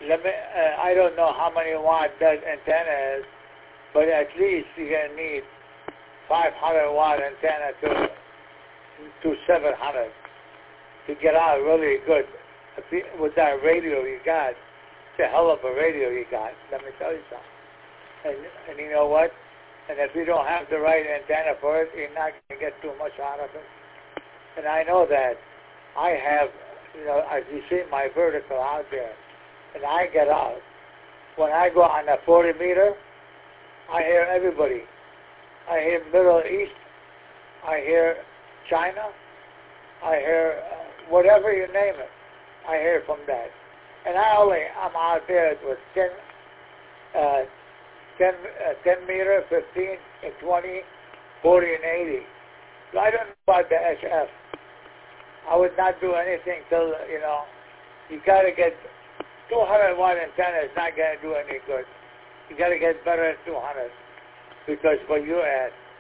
I don't know how many watt that antenna is, but at least you're going to need 500 watt antenna to 700 to get out really good. With that radio you got, it's a hell of a radio you got, let me tell you something. And you know what? And if you don't have the right antenna for it, you're not going to get too much out of it. And I know that. I have, as you see my vertical out there, and I get out. When I go on a 40 meter, I hear everybody. I hear Middle East. I hear China. I hear whatever you name it. I hear from that. And I'm out there with 10 meter, 15, and 20, 40, and 80. So I don't know about the HF. I would not do anything till, you got to get 200 watt antenna is not going to do any good. You got to get better than 200 because what you're at,